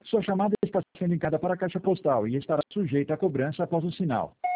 Sua chamada está sendo encaminhada para a caixa postal e estará sujeita a cobrança após o sinal.